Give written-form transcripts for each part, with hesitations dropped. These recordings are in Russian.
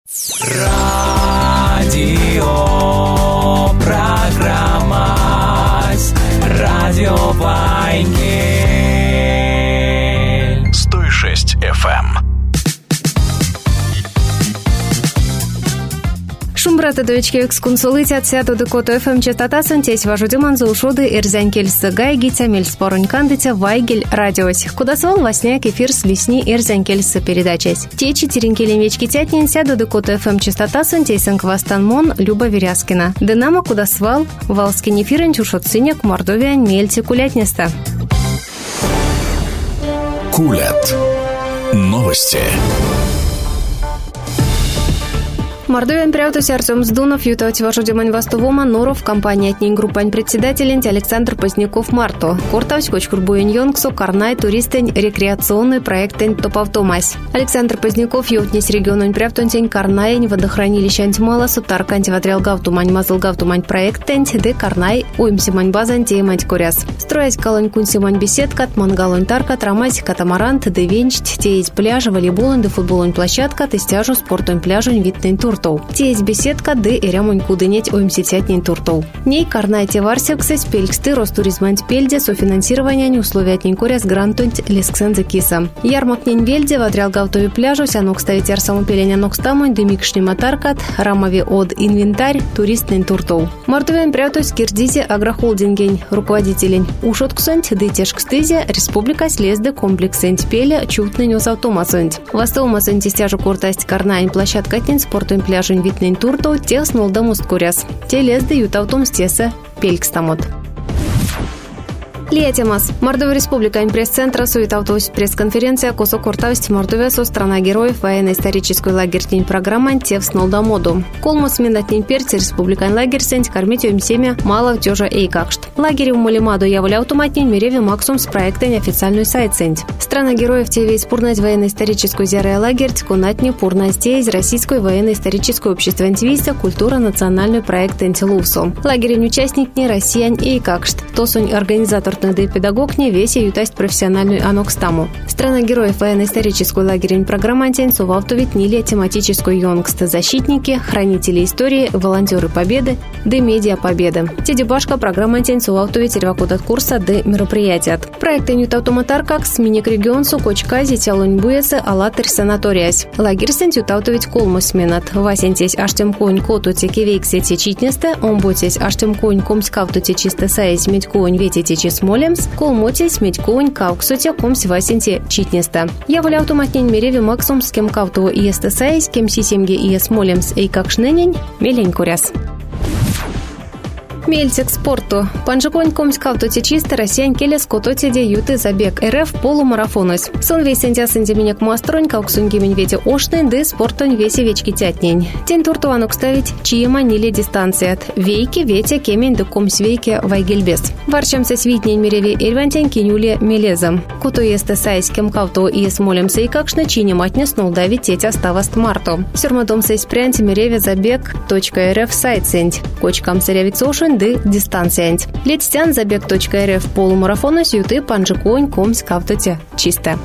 Радио программа Радио Вайнгель 106 FM. Шумбратадовички эксконсулитят сяту декоту ФМ частота сантесь важу деманзу ушоды эрзянкельсы гайгитя мельспорунь кандытя Вайгель радиось. Куда свал васняк эфир с лесни эрзянкельсы передачась. Те четыренкелем вечки тятнин сяду декоту ФМ частота сантейсен квастанмон Люба Веряскина. Дынама куда свал валскин эфирен чушот сыняк мордовиан мельти кулятнеста. Кулят. Новости. Мордовиан пряутусь Артем Сдунов, ютать вашу демань вастовома, Норов, компания от ней группань председателен Александр Поздняков Марто. Кортавч, кочкурбуен Йонгсу, Карнай, туристень, рекреационный проектень Топовтомась. Александр Поздняков, ютнись регионань пряутунтень, Карнай, водохранилище антимала, сутарка антиватрял гавтумань, мазал гавтумань проектень, де Карнай, уимсимань базан, теемать куряс. Строять калань кунсимань беседкат, мангалонь таркат, рамась, катамарант, де венчт, теять пляж, волейболон, де футболонь площадка, тестяжу, спортонь пляжонь, витнень тур. Тесть беседка, де ирямонь кудынеть оймсетятнин туртов. Ней карнайте варсексы спельксты Ростуризмант пельде софинансирование условиятнин коряс грантунть лесксензе киса. Ярмакнень вельде ватрял гавтови пляжу, сянок ставить ярсаму пеленя нокстамонь, дымикшни матаркат, рамови от инвентарь, туристнин туртов. Мартовен прятусь кирдизе агрохолдингень, руководителень. Ушотксонть, де тешкстызе, республика слезде комплексенть пеля, чутнень осавтомасонть. Вастовмасонть стяжу куртасть карнайн площадкатнин спортун пляжунь витнень турту, те снолда муст куряс. Те лезды ютавтом стеса пелькстамот. Летемас. Мордова республика пресс-центра суетавтусь пресс-конференция косо куртавсть Мордовия со страна героев военно-исторической лагерь программа тев снолда моду. Колмос минатнин перти республикан лагерь сенть кормить им семя мало тёжа эйкакшт. Лагерь у Малимаду яволя автоматнин мереви максум с проекта неофициальную сайт сенть. Страна героев те весь пурнать военно-историческую зерая лагерь кунатни пурнать из российской военно-исторической общества антивиста культура национальный проект антилувсо. Лагерь участник не россиян эйкакшт. Тосунь организатор да и педагог не весь ютасть профессиональную анокстаму. Страна героев военно-историческую лагерень программа антенсу вавтовитнили тематическую йонгста защитники, хранители истории, волонтеры победы, да медиа победы. Тедебашка программа антенсу вавтовит ревакут от курса да мероприятия. Проекты нютавтоматаркак с миник регионсу кочкази тялунь буецы алатырь санаториясь. Лагерь сент ютавтовит колмус минат. Васентесь аштем конь коту текевейксе течитнесте, омботесь аштем конь комскавту течисте саесь медь конь вети течис Молемс, колмотесь, медь конь, кауксуте, комсь васенте читнеста. Я воля автоматнень мереви максум с кем кавту и естесайс, кем сисемге и смолемс, и как шненень, мелень куряс. Мельтик спорту. Панжиконь комсь кавту течисте россиян келес кототе де юты забег РФ полумарафонус. Сон весь сентя сентименек муастронь, кауксунь гимень вете ошнень, де спортонь весе вечки тятнень. Тень туртуанок ставить, чиема ниле дистанцият. Вейки ветя кемень де комсь вейке вайгельбес. Варчамся свитнень мереви эльвантень кинюле мелезом. Кото есте сайс кем кавту и смолемся и какшна чинематня снул давить тетя ставаст марто. Сюрмадом сайс прянти мереви забег.рф сайт сенть. Кочкам сарявит сошен ды дистанциянть. Летстян забег.рф полумарафона сюты панжиконь комсь кавтоте чисто.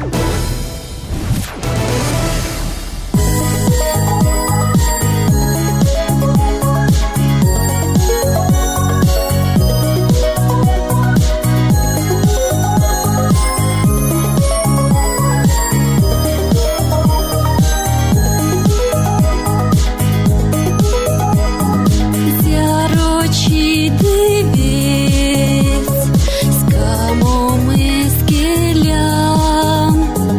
С камом и скелям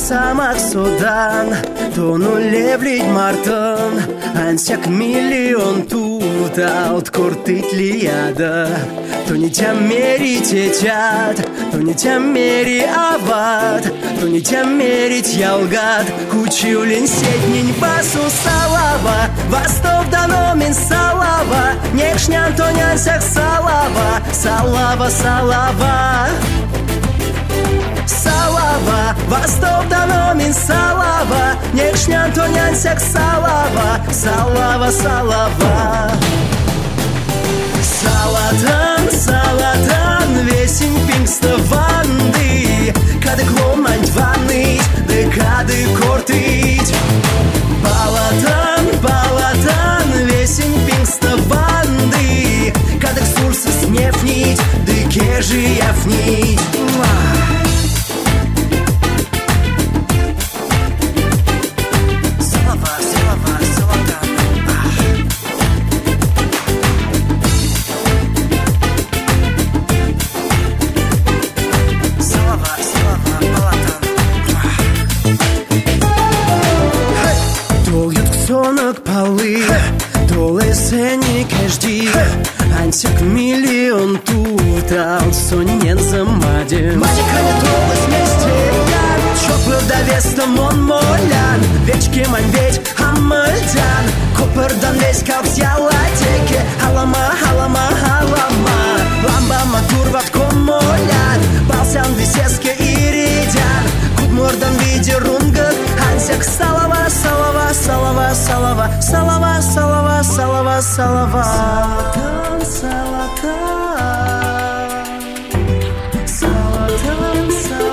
самак содан, тонуле влить мартон, ансяк миллион тут, аут куртыть ли яда, то не тя мери течат, то не тя мери ават, то не тя мерить ялгат, кучулин сетнень басу салава, восток даномин салава, нешнян то нянсяк салава, салава, салава. Салава, восток даномин салава, нешнян то нянсяк салава, салава, салава. Салатан, салатан, весень пингставанды, кады кломань ванныть, да кады кортыть. Балатан, балатан, весень пингставанды, кады ксурсы снефнить, да кежи яфнить. Ансяк миллион тут, а он сонен замаден. Матика не толась вместе, я чопыр да вестом он молян. Вечки мань ведь хамальтян, копырдан весь как взяла теке. Халама, халама, халама, ламба матур ватком молян. Балсян висеске иридян, кудмурдан виде рунгат. Ансяк салава, салава, салава, салава, салава, салава, салава, салава. Салатан, салатан,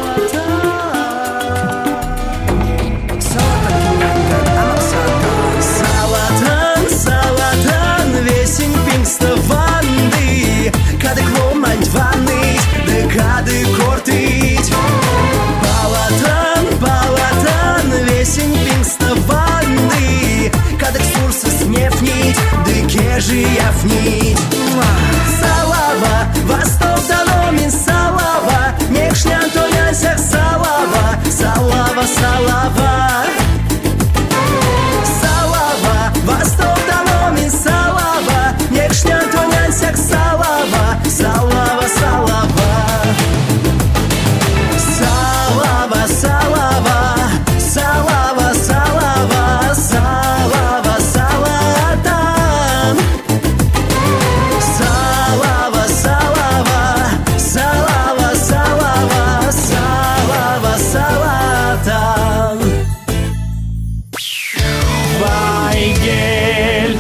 салатан, салатан, весень пингставанды, кады кломань ванныть, да кады кортыть. Балатан, балатан, весень пингставанды, кады ксурсы снефнить, да кежи яфнить. Салава, восток даномин салава, нешнян то нянсяк салава, салава, салава. Салава, восток даномин салава, нешнян то нянсяк салава, салава, салава. Салава, салава, салава, салава, салава, салатан. Салава, салава, салава, салава, салава, салатан. Вайгель.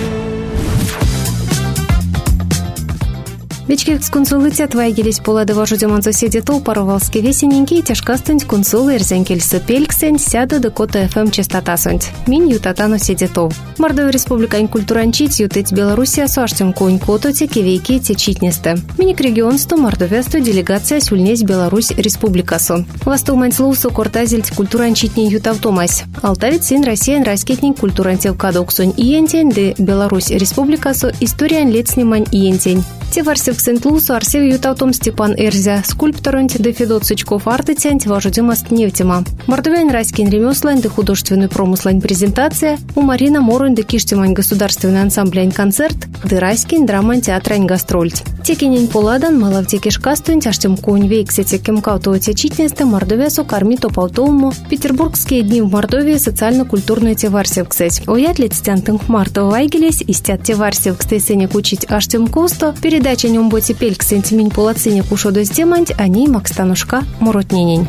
Вечкек с консулитет вайгелись поладова жудеман соседи тол паровалски весененький тяжкастынь консул эрзенкельсы пельксень сяда до кота ФМ частотасонть. Мин ютатану седетов. Мордовия республикань культуранчить ютыть Белоруссия суаштем конь кото те кивейки те читнесте. Миник регионсту мордовясту делегация сюльнесь Беларусь республикасу. Востумань слусу кортазельть культуранчитней ютавтомась. Алтавит син Россиян раскетник культурантел кадоксунь иентень де Беларусь республикасу историан летснимань иентень. Те варсев Сент-Лусу Арсев ютавтом Степан Эрзя, скульпторонть де Федот Сычков артетянть важудемаст невтема. Мордовян райскин ремеслань де художественный промыслань презентация, у Марина Морунь де киштемань государственный ансамблянь концерт, де райскин драмань театрань гастрольть. Текинень поладан малавте кишкастунь аштем конь вейксете кемкаутовате читнесте Мордовясу кармито паутовому Петербургские дни в Мордовии социально-культурные те варсев ксеть. Уятлит стянтынг марта вайгелес и стят те варсев кстесенек учить аштем косто, передача нем боти пельк сентимень полоцине кушодо сделать, а ней макстанушка моротненень.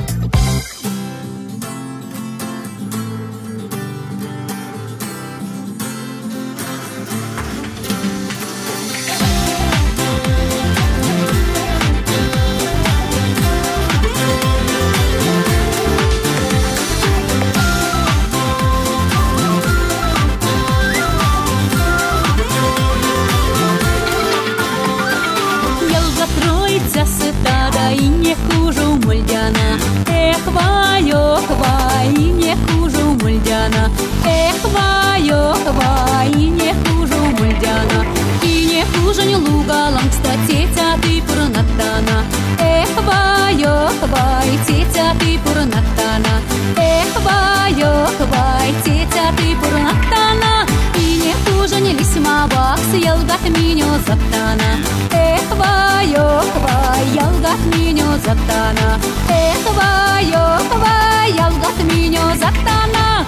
Сытада и не хуже мульдяна. Эх, вай, и не хуже мульдяна. Эх, вай, и не хуже мульдяна. И не хуже не лугалам, кстати, тя ты пурнатана. Эх, вай, тетя ты пурнатана. Эх, затана. Эх, вай, ялгат меня затана.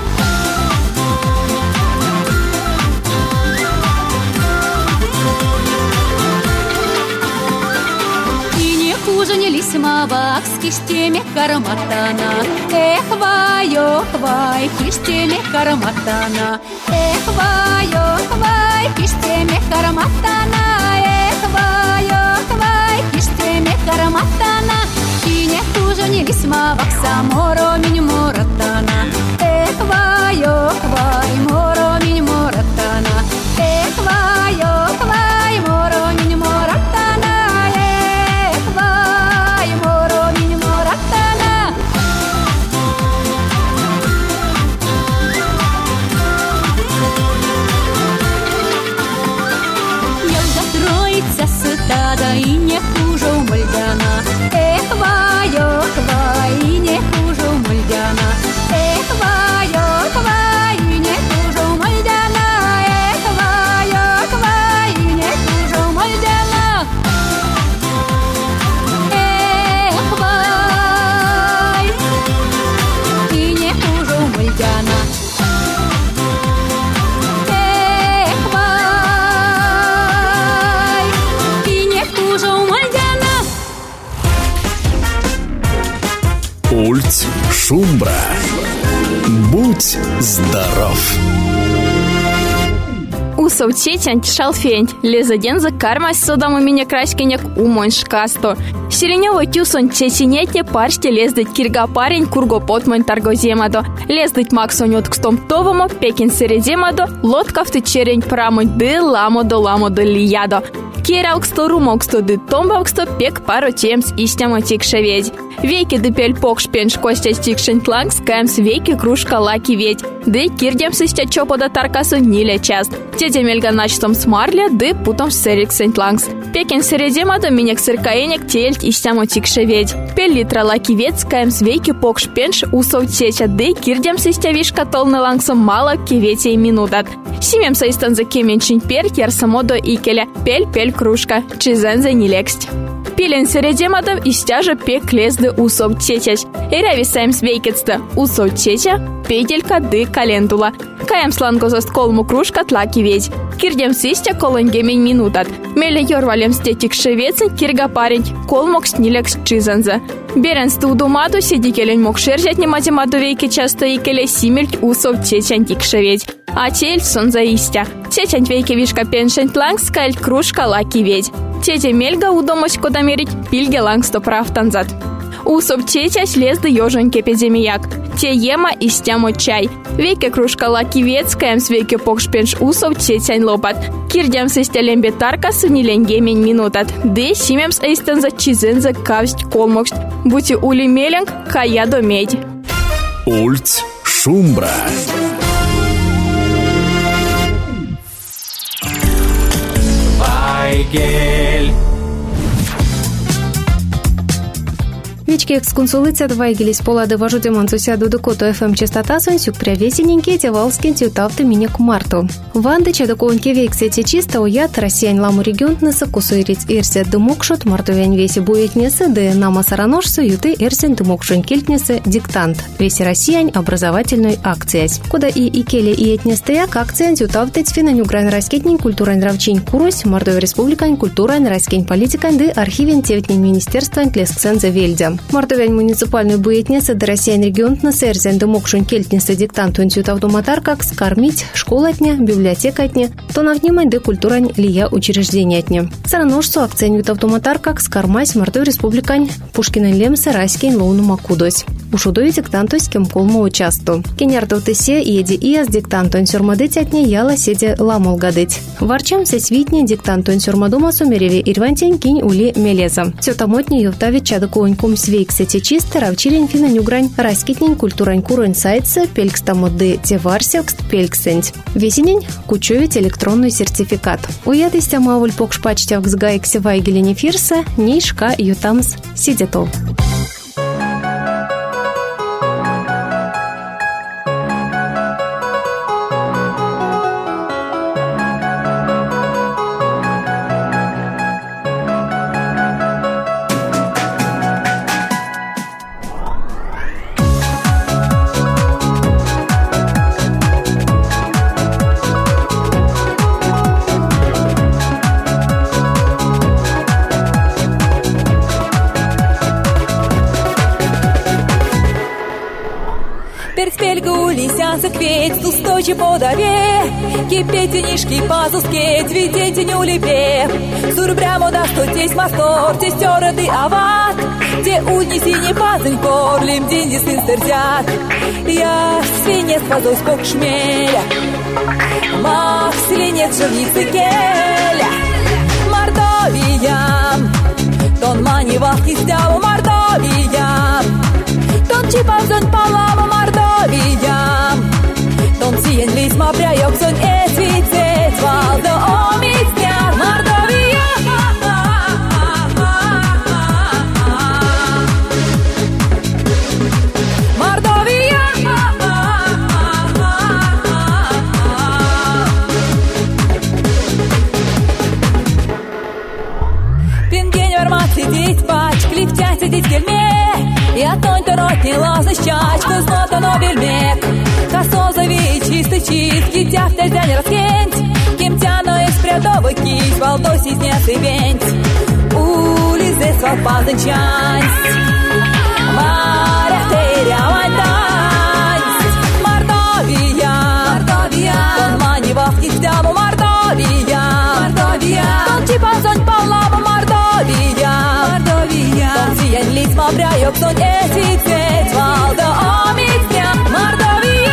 И не хуже не лисмавак с киштями карматана. Эх, вай, киштями карматана. Эх, вай, киштями карматана. Эх, вай, киштями карматана. И не хуже не лисмавак саморо минь моратана. Эх, вай, моро минь моратана. Эх, вай, моро минь моратана. Эх, вай, моро минь моратана. Елга троица сыта, да и не хуже у мальдана. Эх, вай, и не хуже у мальдана. Эх, вай, и не хуже у мальдана. Эх, вай, и не хуже у мальдана. Эх, вай, и не хуже у мальдана. Эх, вай, и не хуже у мальдана. Ульц Шумбра. Будь здоров. Усовчетянь шалфень, лезаденза кармась содам у меня краськенек умон шкасто. Сиреневой тюсон чеченете парште лездать кирга парень курго потмон торгоземадо. Лездать максонет к стомтовому пекин середемадо, лодка в течерень прамонь ды ламодо лиядо. Кералксто румоксто ды томбавксто пек пару темс истямо тикшеведь. Веки дыпель покшпен шкостя стикшень тланг скаймс веки кружка лаки ведь. Ды кирдем сыстя чопода таркасу ниля част. Тетя мельга начтом смарля ды путом серик сентлангс. Пекин середемадо минек сыркаенек тельт истямо тикшеведь. Пель литра лаки ведь скаймс веки покшпенш усов теча ды кирдем сыстя вишка толны лангсом мало кивете и минутат. Симем соистан за кеменчин перть ярсамодо икеля. Пель кружка, чизензе нилексть. Пилен середемадов истяжа пек лезды усов течась. Эрави саймс вейкетста усов теча, педелька ды календула. Каем слангозост колму кружка тлаки ведь. Кирдем систя колонгемень минутат. Меле йорвалем стетик шевецен кирга парень, колмок снилекс чизензе. Берен студумату сидикелень мок шержать не математу вейке часто икеле симельт усов течань тик шеведь. А тель сон заистя. Течань вейке вишка пеншень тланг скальт кружка лаки ведь. Тетя мельга удомось кода мерить пильге лангсто прав танзат. Усоп тетясь лезды ёжоньке педемияк. Те ема и стямо чай. Веке кружка лаки ветскаем с веке покшпенш усов тетянь лопат. Кирдям с истелембе тарка сунилengемень минутат. Де симемс эйстенза чизенза кавсть колмокст. Бути ули меленг каядо медь. Ульц Шумбра. Вайгель. Вички эксконсулыця двайгелись полады важуде мансуся дудукото ФМ частота сонсюк прявесененьке тевалскин тютавты минек марту. Ванды чадоконьке вейксете чисто уят россиян ламу регионтнеса кусуириц эрсе дымокшот мартувянь веси буетнесы де нама сараношсу юты эрсен дымокшон кельтнесы диктант. Веси россиян образовательной акциясь. Куда и икеле и этнестеяк акциян тютавтыть финаню грань раскетнень культурань равчень курусь мартове республикань культурань раскень политикань де архивен тевтнень министерствань тлесксензе вельдя. Мартовянь муниципальную буетнеса до Россиян регионтнеса эрзен дымокшон кельтнеса диктант тютавдуматаркак скормить школатня, библиотекатня, то навнимань де культурань лия учреждениятня. Сараношсу акциян тютавдуматаркак скормась мартов республикань Пушкинен лемсе раськень лоуну макудось. Ушудой диктантось кем колму участу. Кенярдов тесе еди иас диктантон сюрмадытятне яла седе ламолгадыть. Варчам сесвитне диктантон сюрмадума сумереве ирвантень кинь ули мелеза. Все тамотне ювтавит чадокуонькум свейксете чисто равчилень финаню грань раскитнень культурань курань сайтса пелькстамоды теварсевкст пельксенть. Весенень кучовить электронный сертификат. Уядыстя мавуль покшпачтявк с гайксе вайгелени фирса нейшка ютамс сидетов. Перспельгу лисянца кветь, устойчи подаве, кипетенишки пазускеть, видите не улепе. Сурбрямо да стотесь мастор, те стероды ават, те унеси не пазынь корлим, деньги сын стерзят. Я свинец пазой спок шмеля, мах свинец живницы келя. Мордовия, тон мани вахти стяву Мордовия, тон чипазон палава Мордовия, тон сиен лис мапряёк сон эсвицет валда омицня Мордовия. Мордовия. Пинген вермат сидеть пач, клифтя сидеть кельме. Я тонь-то ротнила защачку, злото нобельмек. Косо зови чистый чист, китя в тельзя не раскенть. Кем тяно их спрядовый кись, волдой сизнец и венть. Улизе свал пазанчансть, маря теря вальдансть. Мордовия, тон мани вахти стяву Мордовия, тон чипазонь палаву Мордовия, тон сиен лис мапряёк сон эсвицет валда омицня Мордовия.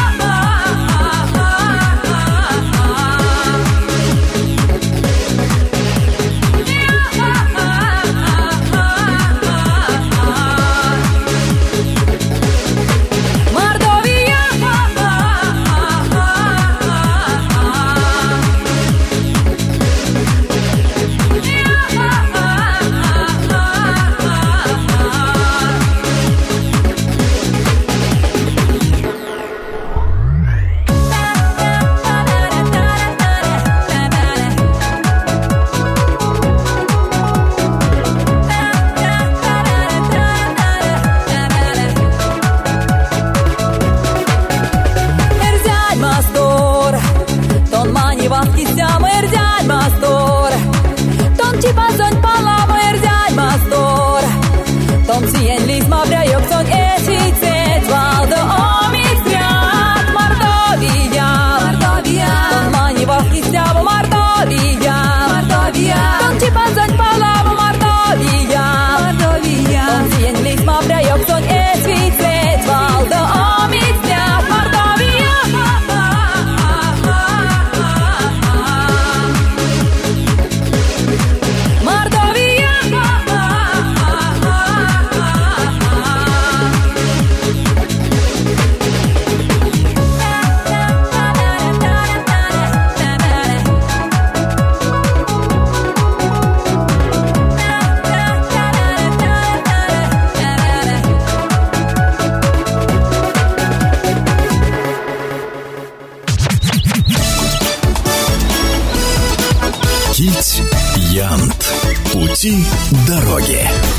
Янт. Пути дороги.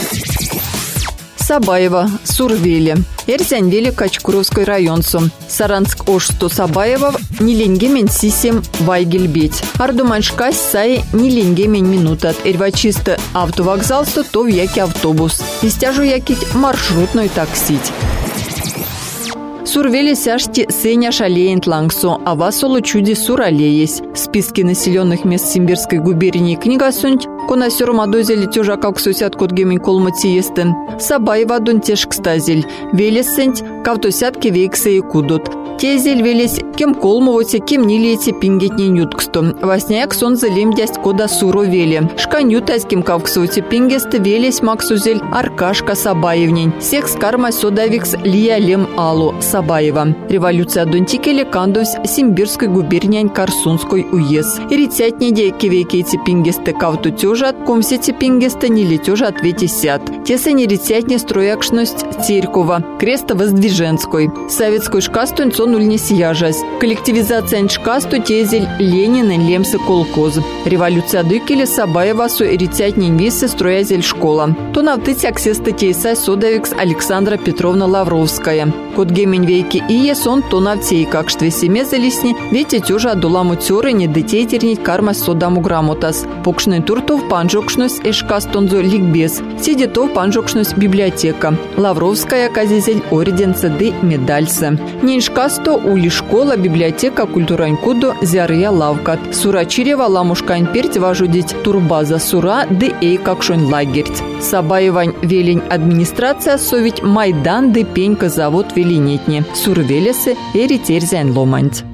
Сабаева, Сурвели. Эрзянвели Качкуровской районсу. Саранск Ошсту Сабаева, Ниленгемен Сисем Вайгельбеть. Ардуманшкась Сай Ниленгемен минута. Эрвачисты автовокзал то в яки автобус. Истяжу якить маршрутной таксить. Сурвели сяшти Сеня шалеент лангсо, а васолу чуди суралеес. Списки населенных мест Симбирской губернии книга сунь, конасеру мадозели тюжа как сосят кот гемень колматиестен. Сабаева дун теж кстазель. Велесент, кавтосятки вейксы и кудут. Тезель велес, кем колмовоте, кем нилиете пингетни нютксто. Васняяк сон залем дясть кода суру вели. Шканютась кем кавксоте пингесты велес максузель Аркашка Сабаевнень. Секс карма содавикс лия лем алу Сабаева. Революция донтикели кандус Симбирской губернии Карсунской уез. Иритятни дейки вейкети пингесты кавту тюжат, комсети пингесты нили тюжа ответи сят. Теса неритятни строякшность Терькова. Креста Воздвиженской. Советской шкастунь сон ульне сияжась. Коллективизация шкасту тезель Ленин и лемсы колхоз. Революция дыкели Сабаевасу и рецятнин висы строязель школа. То навтыть аксеста тейсай содавикс Александра Петровна Лавровская. Кот гемень вейки и есон то навтей, как штве семе залисни, ведь тюжа адуламу тюры не детей тернить карма содаму грамотас. Покшный туртов панжокшнус эшкастонзо ликбез. Сидетов панжокшнус библиотека. Лавровская казизель орден цеды медальсы. Ниншкасто ули школа, библиотека, культуранькуду, зярия лавкат. Сурачирева ламушкань перть важудить турбаза сура, де эй какшон лагерть. Сабаевань велень администрация совить майдан де пенька завод велинетни. Сурвелесы эритерзян ломанть.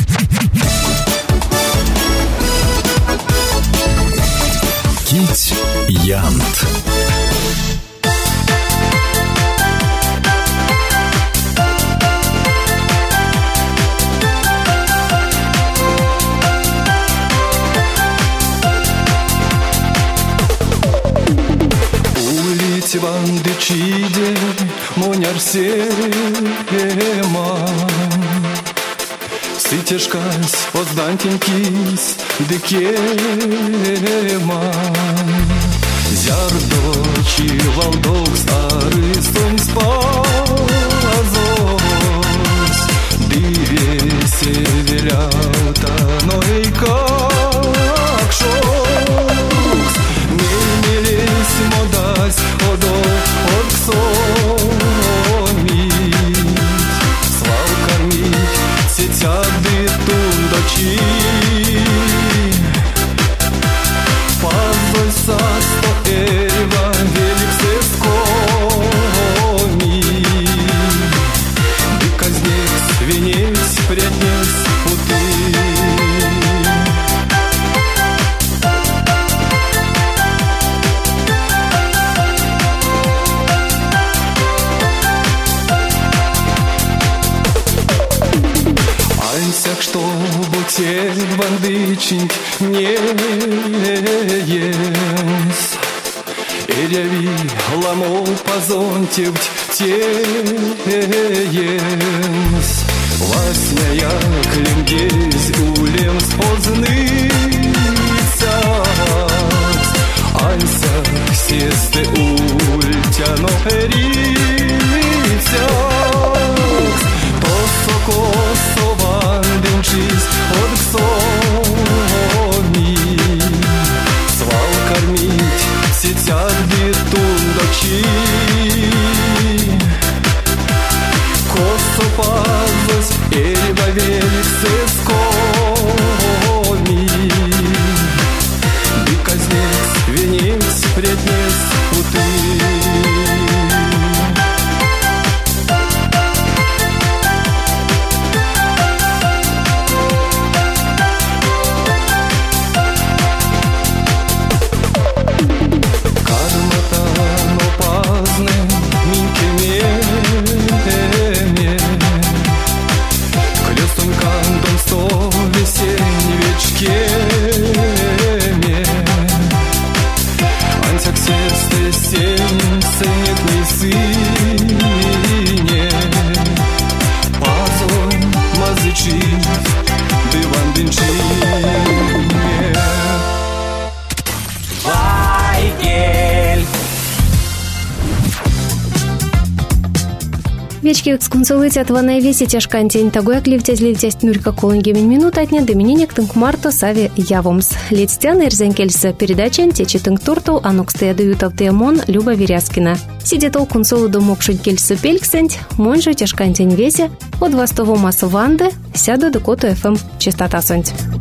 Кить Янт. Ванды чиде моняр сема Сытешкась поздантенькис декема Зярдочи валдок старый сон спазос Дивесе велята, но и как шокс Не мились модась Слав кормить сетяды тундачи Позволь састо эрева велик сескоми И казнец венец прятнец путы Чтобы те бандычить не есть Эреви ламо позонтевть те есть Васняя клемгезь улем спозныться Анся сесте ультяно эрица Косо-косо ванденчись от ксоми Свал кормить сетят битундачи Косо пазлась эрева велик сескоми И казнец венец преднес путы Вечки эксконсулитят ванай веси тяжкантень тагуяк ливтязь нурька колонгемин минут отня домининек тынк марто сави явомс. Летстян эрзенкельса передачен течи тынк турту анукстая даютав теамон Люба Веряскина. Сидетол консолу домокшуть кельсу пельксенть, монжу тяжкантень веси от востово масу ванды сяду до коту FM частота сонть.